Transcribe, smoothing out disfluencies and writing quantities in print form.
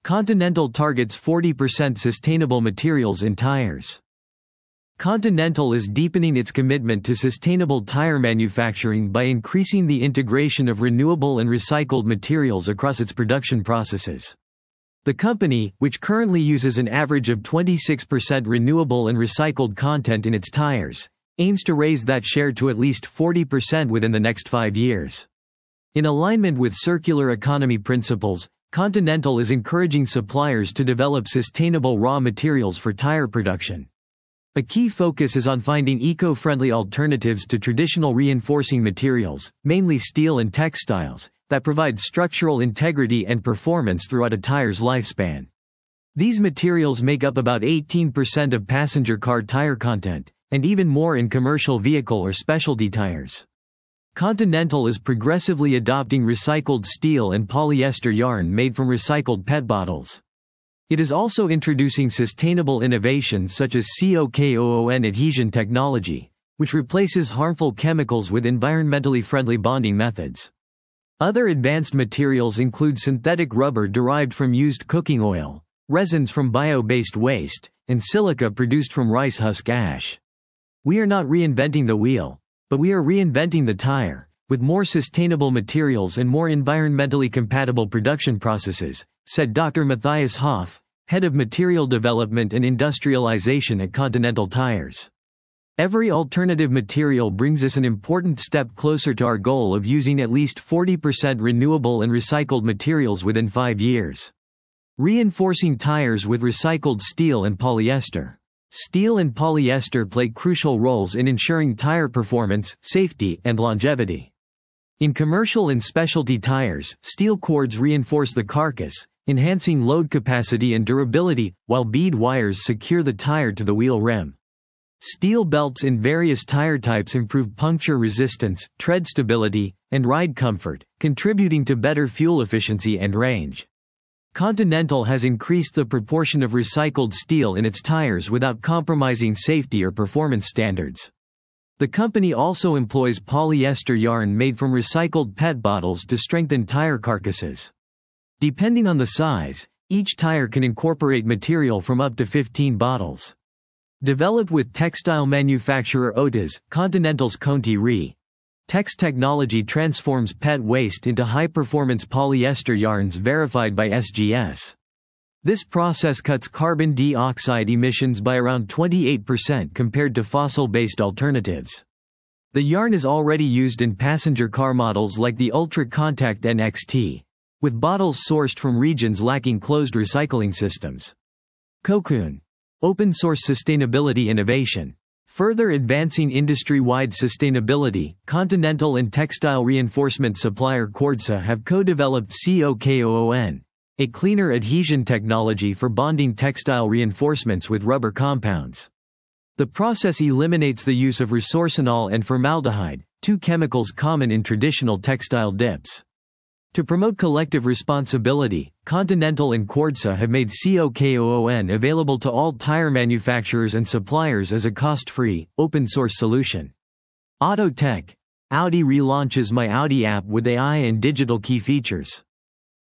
Continental targets 40% sustainable materials in tires. Continental is deepening its commitment to sustainable tire manufacturing by increasing the integration of renewable and recycled materials across its production processes. The company, which currently uses an average of 26% renewable and recycled content in its tires, aims to raise that share to at least 40% within the next 5 years. In alignment with circular economy principles, Continental is encouraging suppliers to develop sustainable raw materials for tire production. A key focus is on finding eco-friendly alternatives to traditional reinforcing materials, mainly steel and textiles, that provide structural integrity and performance throughout a tire's lifespan. These materials make up about 18% of passenger car tire content, and even more in commercial vehicle or specialty tires. Continental is progressively adopting recycled steel and polyester yarn made from recycled PET bottles. It is also introducing sustainable innovations such as COKOON adhesion technology, which replaces harmful chemicals with environmentally friendly bonding methods. Other advanced materials include synthetic rubber derived from used cooking oil, resins from bio-based waste, and silica produced from rice husk ash. We are not reinventing the wheel, but we are reinventing the tire, with more sustainable materials and more environmentally compatible production processes, said Dr. Matthias Hoff, Head of Material Development and Industrialization at Continental Tires. Every alternative material brings us an important step closer to our goal of using at least 40% renewable and recycled materials within 5 years. Reinforcing tires with recycled steel and polyester. Steel and polyester play crucial roles in ensuring tire performance, safety, and longevity. In commercial and specialty tires, steel cords reinforce the carcass, enhancing load capacity and durability, while bead wires secure the tire to the wheel rim. Steel belts in various tire types improve puncture resistance, tread stability, and ride comfort, contributing to better fuel efficiency and range. Continental has increased the proportion of recycled steel in its tires without compromising safety or performance standards. The company also employs polyester yarn made from recycled PET bottles to strengthen tire carcasses. Depending on the size, each tire can incorporate material from up to 15 bottles. Developed with textile manufacturer Otis, Continental's Conti Re. Tex technology transforms PET waste into high-performance polyester yarns verified by SGS. This process cuts carbon dioxide emissions by around 28% compared to fossil-based alternatives. The yarn is already used in passenger car models like the Ultra Compact NXT, with bottles sourced from regions lacking closed recycling systems. Cocoon. Open-source sustainability innovation. Further advancing industry-wide sustainability, Continental and textile reinforcement supplier Cordsa have co-developed COKOON, a cleaner adhesion technology for bonding textile reinforcements with rubber compounds. The process eliminates the use of resorcinol and formaldehyde, two chemicals common in traditional textile dips. To promote collective responsibility, Continental and Cordsa have made COKOON available to all tire manufacturers and suppliers as a cost-free, open-source solution. Auto Tech. Audi relaunches My Audi app with AI and digital key features.